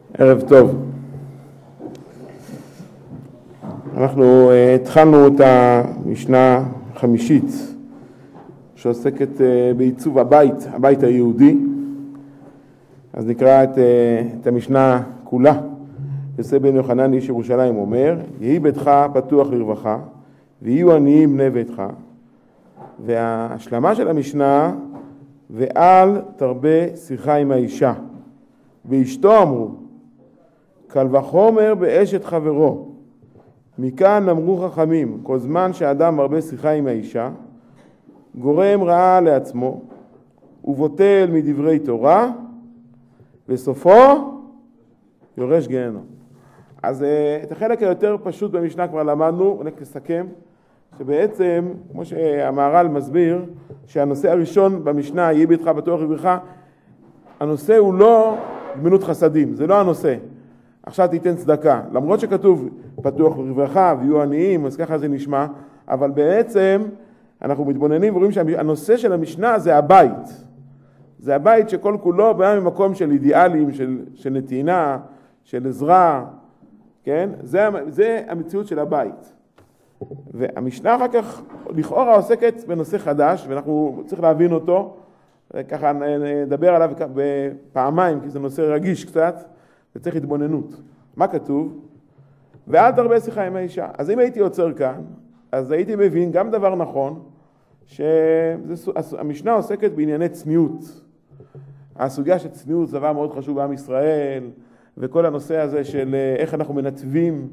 ערב טוב. אנחנו התחלנו את המשנה החמישית שעוסקת בעיצוב הבית היהודי. אז נקרא את המשנה כולה. יוסף בן יוחנן איש ירושלים אומר, יהי ביתך פתוח לרווחה ויהיו עניים בני ביתך. וההשלמה של המשנה, ואל תרבה שיחה עם האישה. ואשתו אמרו, קל וחומר באשת חברו. מכאן אמרו חכמים, כל זמן שאדם מרבה שיחה עם האישה, גורם רעה לעצמו, ובוטל מדברי תורה, וסופו יורש גיהנום. אז את החלק היותר פשוט במשנה כבר למדנו, נסכם, שבעצם, כמו שהמהר"ל מסביר, שהנושא הראשון במשנה, יהי ביתך פתוח לרווחה, הנושא הוא לא גמילות חסדים, זה לא הנושא. עכשיו תיתן צדקה, למרות שכתוב פתוח לרווחה ויהיו עניים, אז ככה זה נשמע, אבל בעצם אנחנו מתבוננים ורואים שהנושא של המשנה זה הבית. זה הבית שכל כולו בא ממקום של אידיאלים, של נתינה, של עזרה, כן? זה המציאות של הבית. והמשנה אחר כך לכאורה עוסקת בנושא חדש, ואנחנו צריך להבין אותו, וככה נדבר עליו בפעמיים, כי זה נושא רגיש קצת, וצריך התבוננות. מה כתוב? ואל תרבה שיחה עם האישה. אז אם הייתי עוצר כאן, אז הייתי מבין גם דבר נכון, שהמשנה עוסקת בענייני צניעות. הסוגיה של צניעות זה דבר מאוד חשוב בעם ישראל, וכל הנושא הזה של איך אנחנו מנתבים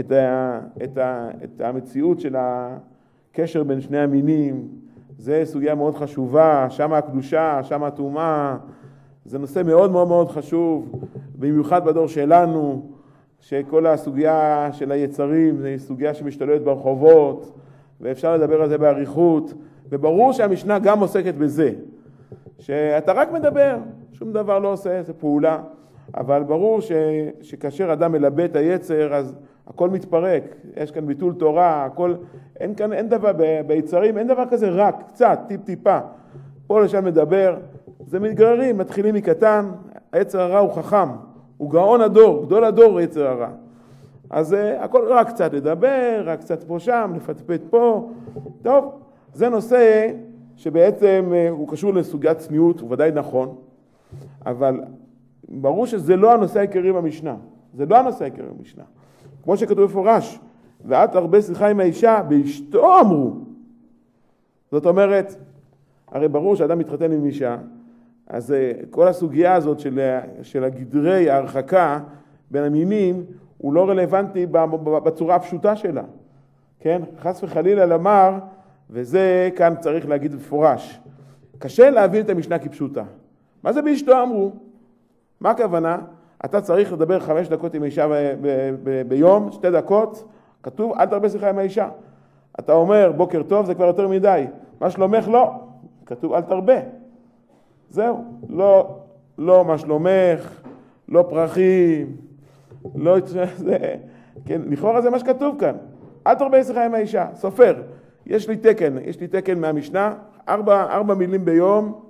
את המציאות של הקשר בין שני המינים, זה סוגיה מאוד חשובה, שם הקדושה, שם הטומאה, זה נושא מאוד מאוד מאוד חשוב, במיוחד בדור שלנו, שכל הסוגיה של היצרים, זה סוגיה שמשתלטת ברחובות, ואפשר לדבר על זה בעריכות, וברור שהמשנה גם עוסקת בזה, שאתה רק מדבר, שום דבר לא עושה, זה פעולה, אבל ברור שכאשר אדם מלבה את היצר, אז הכל מתפרק, יש כאן ביטול תורה, הכל, אין דבר, ביצרים אין דבר כזה רק, קצת, טיפה, פה לשם מדבר, זה מתגררים, מתחילים מקטן, היצר הרע הוא חכם, הוא גאון הדור, גדול הדור יצר הרע. אז הכל רק קצת לדבר, רק קצת פה שם, לפטפט פה, טוב, זה נושא שבעצם הוא קשור לסוגיית צניעות, הוא ודאי נכון, אבל ברור שזה לא הנושא העיקרי במשנה, זה לא הנושא העיקרי במשנה. כמו שכתוב בפורש, ואל תרבה שיחה עם האישה, באשתו אמרו. זאת אומרת, הרי ברור שאדם מתחתן עם אישה, אז כל הסוגיה הזאת של הגדרי ההרחקה בין המינים, הוא לא רלוונטי בצורה הפשוטה שלה. כן? חס וחלילה לומר, וזה כאן צריך להגיד בפורש. קשה להבין את המשנה כפשוטה. מה זה באשתו אמרו? מה הכוונה? אתה צריך לדבר 5 דקות עם האישה ביום, 2 דקות, כתוב אל תרבה שיחה עם האישה. אתה אומר בוקר טוב, זה כבר יותר מדי. מה שלומך? לא. כתוב אל תרבה. זהו. לא מה שלומך, לא פרחים, לא... כן, לכאורה זה מה שכתוב כאן. אל תרבה שיחה עם האישה. סופר. יש לי תקן מהמשנה, 4 מילים ביום,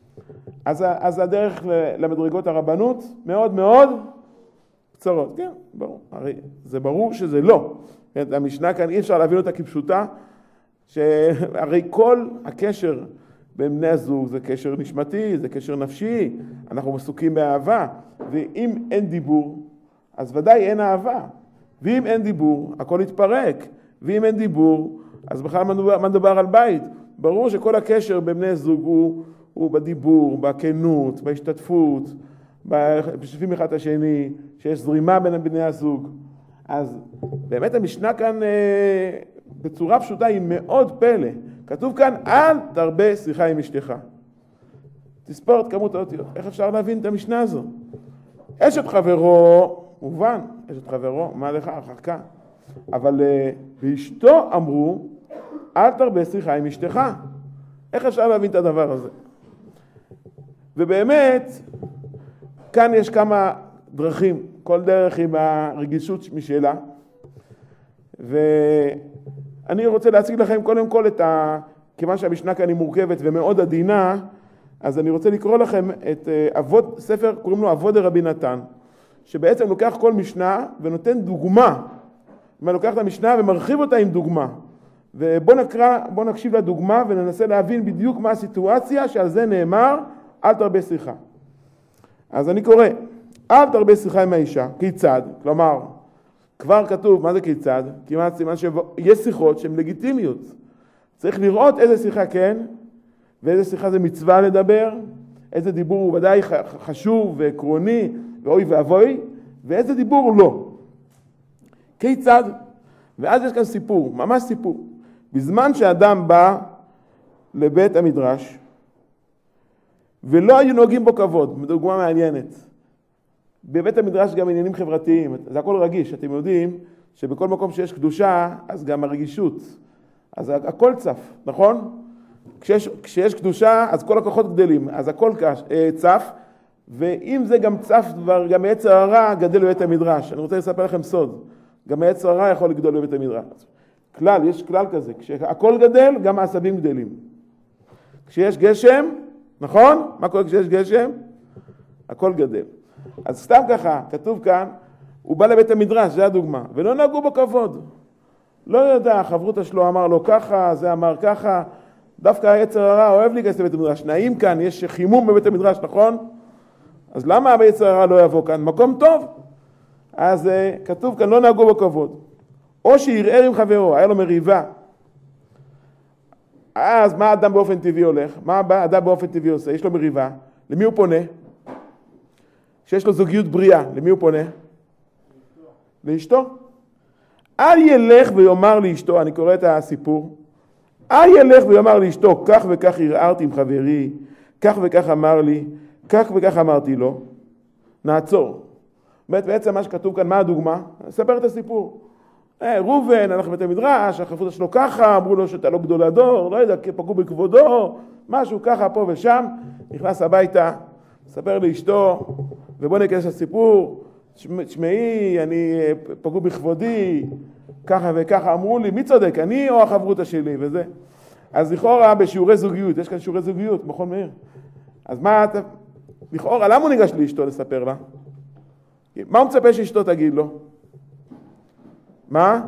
אז הדרך למדרגות הרבנות מאוד מאוד קצרות. כן, ברור. הרי זה ברור שזה לא. המשנה כאן אי אפשר להבין אותה כפשוטה, שהרי כל הקשר בין בני הזוג זה קשר נשמתי, זה קשר נפשי, אנחנו עסוקים באהבה, ואם אין דיבור, אז ודאי אין אהבה. ואם אין דיבור, הכל יתפרק. ואם אין דיבור, אז בכלל מה מדובר על בית? ברור שכל הקשר בין בני זוג הוא בדיבור, בכנות, בהשתתפות, בשתפים אחד השני, שיש זרימה בין בני הזוג. אז באמת המשנה כאן בצורה פשוטה היא מאוד פלא. כתוב כאן, אל תרבה שיחה עם אשתך. תספור את כמות האותיות. איך אפשר להבין את המשנה הזו? אשת חברו, מובן, אשת חברו, מה לך? הרחקה. אבל באשתו אמרו, אל תרבה שיחה עם אשתך. איך אפשר להבין את הדבר הזה? ובאמת, כאן יש כמה דרכים, כל דרך עם הרגישות משלה. ואני רוצה להציג לכם קודם כל כיוון שהמשנה כאן היא מורכבת ומאוד עדינה, אז אני רוצה לקרוא לכם את ספר, קוראים לו אבות דרבי נתן, שבעצם לוקח כל משנה ונותן דוגמה. הוא לוקח את המשנה ומרחיב אותה עם דוגמה. ובוא נקשיב לדוגמה וננסה להבין בדיוק מה הסיטואציה שעל זה נאמר, אל תרבה שיחה. אז אני קורא, אל תרבה שיחה עם האישה, כיצד? כלומר, כבר כתוב, מה זה כיצד? כמעט סימן שיש שיחות שהן לגיטימיות. צריך לראות איזה שיחה כן, ואיזה שיחה זה מצווה לדבר, איזה דיבור הוא ודאי חשוב ועקרוני, ואוי ואבוי, ואיזה דיבור לא. כיצד? ואז יש כאן סיפור, ממש סיפור. בזמן שאדם בא לבית המדרש, ולא היו נוהגים בו כבוד, דוגמה מעניינת. בבית המדרש גם עניינים חברתיים, זה הכל רגיש, אתם יודעים שבכל מקום שיש קדושה, אז גם הרגישות, אז הכל צף, נכון? כשיש קדושה, אז כל הכוחות גדלים, אז הכל צף, ואם זה גם צף, גם יצר הרע גדל בבית המדרש. אני רוצה לספר לכם סוד, גם יצר הרע יכול לגדול בבית המדרש. יש כלל כזה, כשהכל גדל, גם העשבים גדלים. כשיש גשם, נכון? מה קורה כשיש גשם? הכל גדל. אז סתם ככה, כתוב כאן, הוא בא לבית המדרש, זה הדוגמה, ולא נהגו בו כבוד. לא יודע, חברותא שלו אמר לו ככה, זה אמר ככה, דווקא היצר הרע אוהב להיכנס לבית המדרש. נעים כאן, יש חימום בבית המדרש, נכון? אז למה היצר הרע לא יבוא כאן? מקום טוב. אז כתוב כאן, לא נהגו בו כבוד. או שירער עם חברו, היה לו מריבה. אז מה האדם באופן טבעי הולך? מה האדם באופן טבעי עושה? יש לו מריבה. למי הוא פונה? כשיש לו זוגיות בריאה, למי הוא פונה? לאשתו. אל ילך ויאמר לאשתו, אני קורא את הסיפור, אל ילך ויאמר לאשתו, כך וכך הרערתי עם חברי, כך וכך אמר לי, כך וכך אמרתי לו. נעצור. בעצם מה שכתוב כאן, מה הדוגמה? אספר את הסיפור. ראובן, הלך לבית המדרש, החברותא שלו ככה, אמרו לו שאתה לא גדול הדור, לא יודע, פגעו בכבודו, משהו ככה פה ושם, נכנס הביתה, ספר לאשתו, ובוא ניכנס לסיפור, תשמעי, אני פגעו בכבודי, ככה וככה, אמרו לי, מי צודק, אני או החברותא שלי, וזה. אז לכאורה בשיעורי זוגיות, יש כאן שיעורי זוגיות, מכון מאיר. אז מה אתה, לכאורה, למה הוא ניגש לאשתו לספר לה? מה הוא מצפה שאשתו תגיד לו? מה?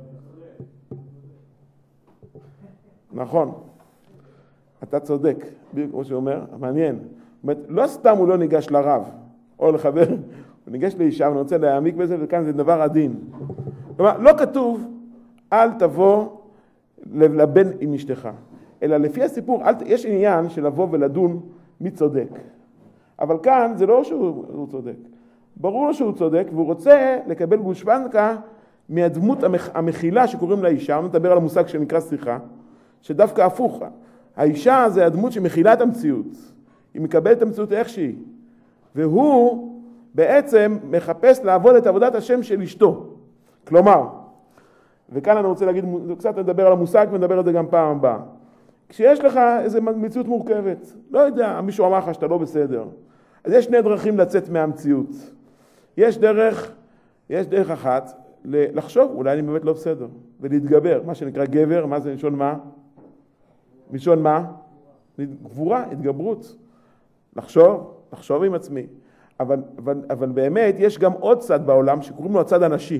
נכון, אתה צודק, כמו שאומר, מעניין. לא סתם הוא לא ניגש לרב או לחבר, הוא ניגש לאישה ואני רוצה להעמיק בזה, וכאן זה דבר עדין. כלומר, לא כתוב, אל תבוא לבן עם אשתך, אלא לפי הסיפור, יש עניין של לבוא ולדון מי צודק. אבל כאן זה לא שהוא צודק. ברור לו שהוא צודק, והוא רוצה לקבל גושפנקה מהדמות המכילה שקוראים לאישה. אני מדבר על המושג שנקרא שיחה, שדווקא הפוך. האישה זה הדמות שמכילה את המציאות. היא מקבלת את המציאות איך שהיא. והוא בעצם מחפש לעבוד את עבודת השם של אשתו. כלומר, וכאן אני רוצה להגיד, קצת נדבר על המושג ונדבר על זה גם פעם הבאה. כשיש לך איזו מציאות מורכבת, לא יודע, מישהו אמר לך שאתה לא בסדר, אז יש שני דרכים לצאת מהמציאות. יש דרך אחת, לחשוב, אולי אני באמת לא בסדר, ולהתגבר, מה שנקרא גבר, מה זה לשון מה? לשון מה? גבורה, התגברות. לחשוב עם עצמי. אבל באמת יש גם עוד צד בעולם שקוראים לו הצד הנשי,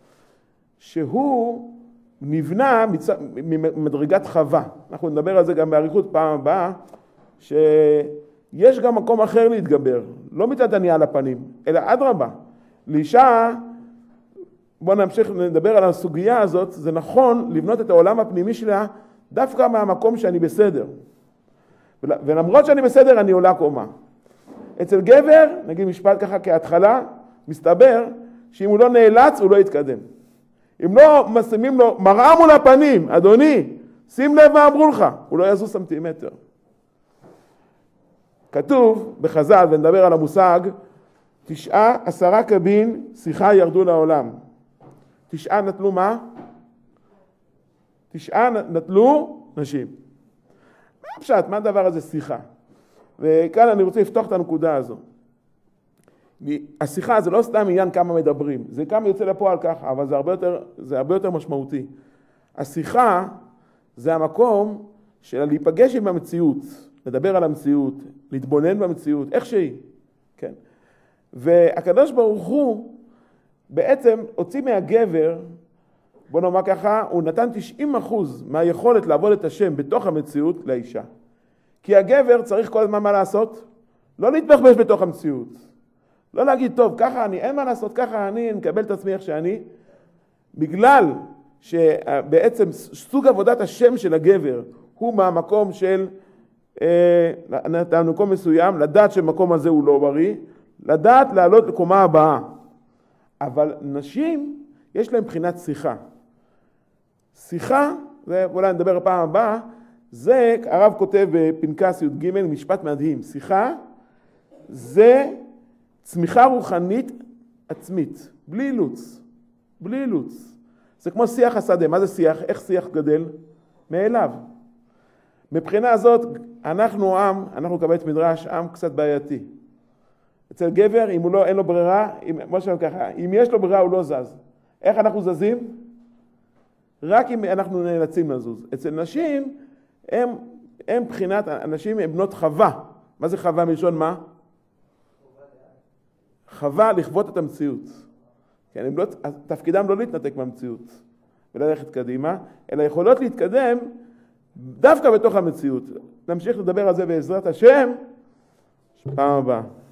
שהוא נבנה ממדרגת חווה. אנחנו נדבר על זה גם באריכות פעם הבאה, שיש גם מקום אחר להתגבר, לא מצד ענייה על הפנים, אלא אדרבה. לאישה, בואו נמשיך לדבר על הסוגיה הזאת, זה נכון לבנות את העולם הפנימי שלה דווקא מהמקום שאני בסדר. ולמרות שאני בסדר, אני עולה קומה. אצל גבר, נגיד משפט ככה כהתחלה, מסתבר שאם הוא לא נאלץ, הוא לא יתקדם. אם לא שמים לו מראה מול הפנים, אדוני, שים לב מה אמרו לך, הוא לא יזוז סנטימטר. כתוב בחז"ל, ונדבר על המושג, 10 קבין שיחה ירדו לעולם. 9 נטלו מה? 9 נטלו נשים. מה הפשט? מה הדבר הזה שיחה? וכאן אני רוצה לפתוח את הנקודה הזו. השיחה זה לא סתם עניין כמה מדברים, זה כמה יוצא לפועל ככה, אבל זה הרבה יותר משמעותי. השיחה זה המקום של להיפגש עם המציאות, לדבר על המציאות, להתבונן במציאות, איך שהיא. כן. והקדוש ברוך הוא בעצם הוציא מהגבר, בוא נאמר ככה, הוא נתן 90% מהיכולת לעבוד את השם בתוך המציאות לאישה. כי הגבר צריך כל הזמן מה לעשות? לא להתבחבש בתוך המציאות. לא להגיד, טוב, ככה אני, אין מה לעשות, ככה אני נקבל את עצמי איך שאני. בגלל שבעצם סוג עבודת השם של הגבר הוא מהמקום של מקום מסוים, לדעת שמקום הזה הוא לא בריא, לדעת לעלות לקומה הבאה. אבל נשים, יש להם בחינת שיחה. שיחה, זה אולי נדבר הפעם הבאה, זה הרב כותב בפנקס י"ג משפט מדהים. שיחה זה צמיחה רוחנית עצמית, בלי אילוץ, בלי אילוץ. זה כמו שיח השדה. מה זה שיח? איך שיח גדל? מאליו. מבחינה הזאת, אנחנו עם, אנחנו כבית מדרש, עם קצת בעייתי. אצל גבר, אם הוא לא, אין לו ברירה, אם יש לו ברירה הוא לא זז. איך אנחנו זזים? רק אם אנחנו נאלצים לזוז. אצל נשים, הם בחינת, הנשים הן בנות חווה. מה זה חווה מלשון מה? חווה לכבות את המציאות. כן, תפקידם לא להתנתק מהמציאות וללכת קדימה, אלא יכולות להתקדם דווקא בתוך המציאות. נמשיך לדבר על זה בעזרת השם פעם הבאה.